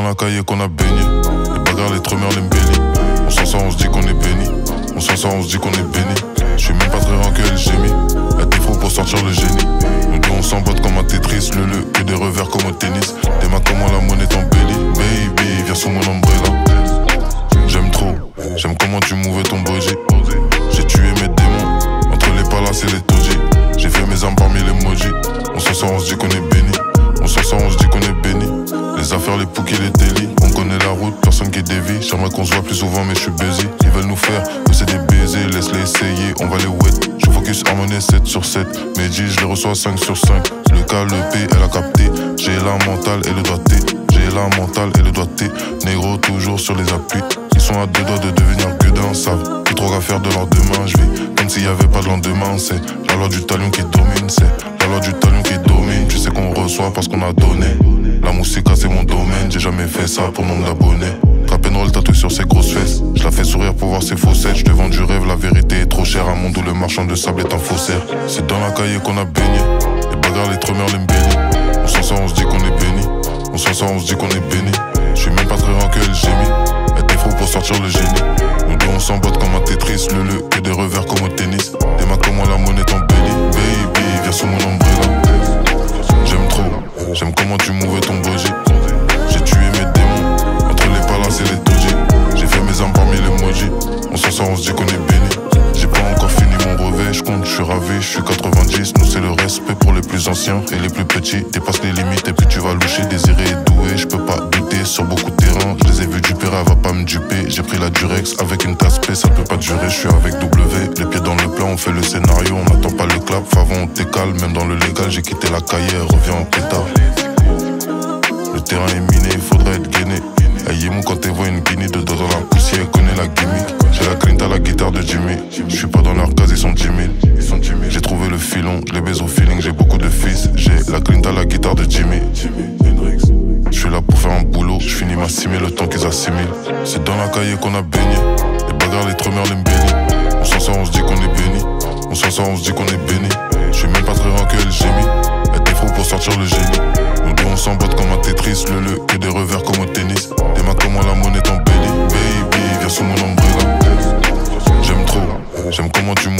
la cahier qu'on a baigné. Les bagarres, les tremeurs, les mbellis. On s'en sort, on se dit qu'on est béni. On s'en sort, on se dit qu'on est béni. Je suis même pas très ranqué, elle gémit. Y'a des faux pour sortir le génie. Nous deux on s'emboîte comme un Tetris. Le que des revers comme au tennis. Des mains comment la monnaie t'embellit. Baby, viens sous mon umbrella. J'aime trop, j'aime comment tu mouvais ton body. J'ai tué mes démons, entre les palaces et les taudis. J'ai fait mes armes parmi les maudits. On s'en sort, on se dit qu'on est béni. On s'en sort, on se dit qu'on est béni. Les affaires, les pouks et les délits. On connaît la route, personne qui dévie. J'aimerais qu'on se voit plus souvent mais je suis busy. Ils veulent nous faire que c'est des baisers. Laisse-les essayer, on va les wet. Je focus à monnaie 7 sur 7. Mehdi, je les reçois 5 sur 5. Le K, le P, elle a capté. J'ai la mentale et le doigté. J'ai la mentale et le doigté. Négro toujours sur les appuis. Ils sont à deux doigts de devenir que d'un savent. Plus trop qu'à faire de leur demain. Je vis comme s'il y avait pas de lendemain. C'est la loi du talion qui domine. C'est la loi du talion qui domine. Tu sais qu'on reçoit parce qu'on a donné. La musique c'est mon domaine. J'ai jamais fait ça pour nombre d'abonnés. Cap'n'roll tatoué sur ses grosses fesses. Je la fais sourire pour voir ses faussettes. Je te vends du rêve, la vérité est trop chère. Un monde où le marchand de sable est un faussaire. C'est dans la cahier qu'on a baigné. Les bagarres, les tremeurs, les mbellis. On s'en sort, on se dit qu'on est béni. On s'en sort, on se dit qu'on est béni. Je suis même pas très ranqué, elle gémit. Y'a des faux pour sortir le génie. Nous deux on s'emboîte comme un Tetris. Le que des revers comme au tennis. Des mains comme moi, la monnaie t'embellit. Baby, viens sous mon umbrella. J'aime trop, j'aime comment tu mouvais ton body. J'ai tué mes démons, entre les palaces et les taudis. J'ai fait mes armes parmi les maudits. On s'en sort, on se dit qu'on est béni. J'ai pas encore fini mon brevet, je compte, je suis ravi, je suis 90. Nous c'est le respect pour les plus anciens et les plus petits. Dépasse les limites et puis tu vas loucher. Désiré et doué, je peux pas douter. Sur beaucoup de terrain, je les ai vus duper, elle va pas me duper. J'ai pris la Durex avec une tasse P, ça peut pas durer. Je suis avec W, les pieds dans le plat, on fait le scénario. On n'attend pas le clap, favon on t'écale. Même dans le légal, j'ai quitté la cahier, elle revient en pétard. Le terrain est miné, il faudrait être gainé. Ayez-moi quand t'es vois une guinée de dos dans la poussière, elle connaît la gimmick. J'ai la clean à la guitare de Jimmy. Je suis pas dans leur case, ils sont 10 000. J'ai trouvé le filon, je les baise au feeling, j'ai beaucoup de fils. J'ai la clean à la guitare de Jimmy. Je suis là pour faire un boulot, je finis ma 6000 le temps qu'ils assimilent. C'est dans la cahier qu'on a baigné. Les bagarres, les tremeurs, les mbellis. On s'en sort, on se dit qu'on est béni. On s'en sort, on se dit qu'on est béni. Je suis même pas très ranqué, elle gémit. Y'a des faux pour sortir le génie. Nous deux on s'emboîte comme un Tetris. Le que des revers comme au tennis. Des mains comme moi, la monnaie t'embellit. Baby, viens sous mon umbrella. J'aime trop, j'aime comment tu